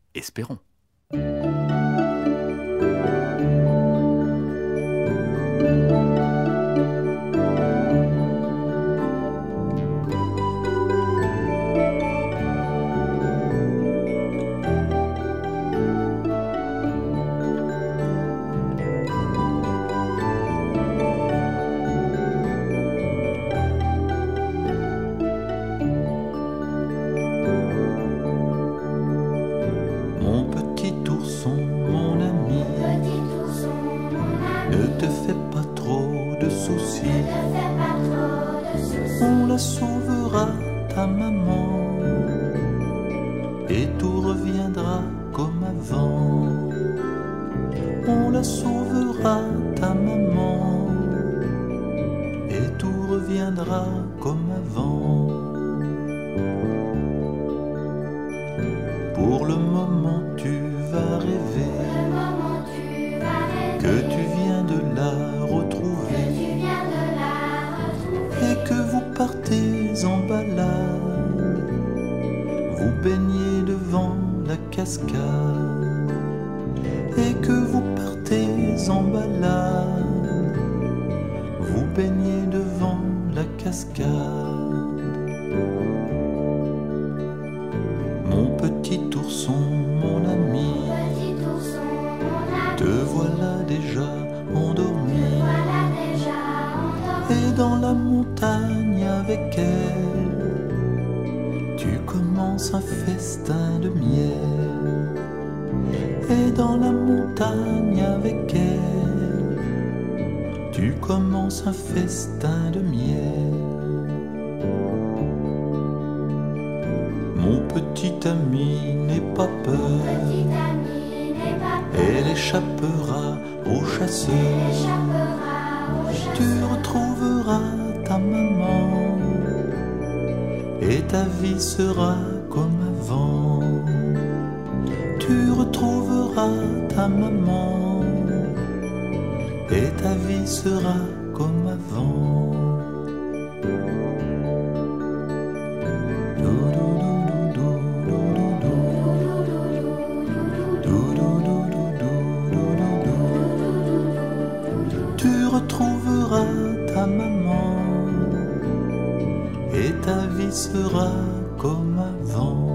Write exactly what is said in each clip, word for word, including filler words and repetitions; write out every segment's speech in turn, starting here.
Espérons. On la sauvera, ta maman, et tout reviendra comme avant. On la sauvera, ta maman, et tout reviendra comme avant. Pour le moment tu vas rêver que tu viens de la retrouver et que vous partez en balade, vous baignez devant la cascade et que vous partez en balade, vous baignez devant la cascade. Mon petit ourson, mon ami, te voilà déjà endormi, et dans la montagne avec elle, tu commences un festin de miel. Et dans la montagne avec elle, tu commences un festin de miel. Mon petit ami, n'aie pas peur, elle échappera aux chasseurs. Tu retrouveras ta maman et ta vie sera comme avant. Tu retrouveras ta maman et ta vie sera comme avant. Tu retrouveras ta maman et ta vie sera comme avant.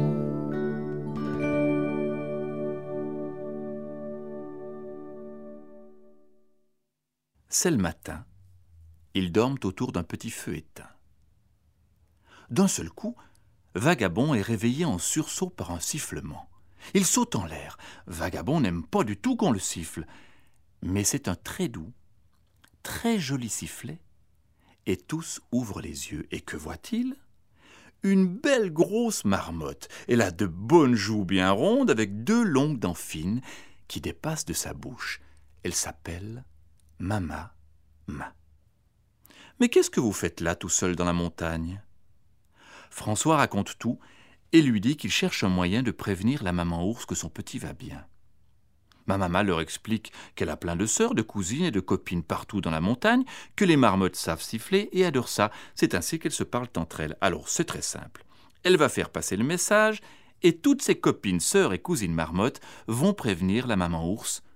C'est le matin. Ils dorment autour d'un petit feu éteint. D'un seul coup, Vagabond est réveillé en sursaut par un sifflement. Il saute en l'air. Vagabond n'aime pas du tout qu'on le siffle, mais c'est un très doux, très joli sifflet, et tous ouvrent les yeux. Et que voit-il ? Une belle grosse marmotte. Elle a de bonnes joues bien rondes avec deux longues dents fines qui dépassent de sa bouche. Elle s'appelle Mama Ma. Mais qu'est-ce que vous faites là tout seul dans la montagne ? François raconte tout et lui dit qu'il cherche un moyen de prévenir la maman ours que son petit va bien. Ma maman leur explique qu'elle a plein de sœurs, de cousines et de copines partout dans la montagne, que les marmottes savent siffler et adorent ça. C'est ainsi qu'elles se parlent entre elles. Alors c'est très simple. Elle va faire passer le message et toutes ses copines, sœurs et cousines marmottes vont prévenir la maman ours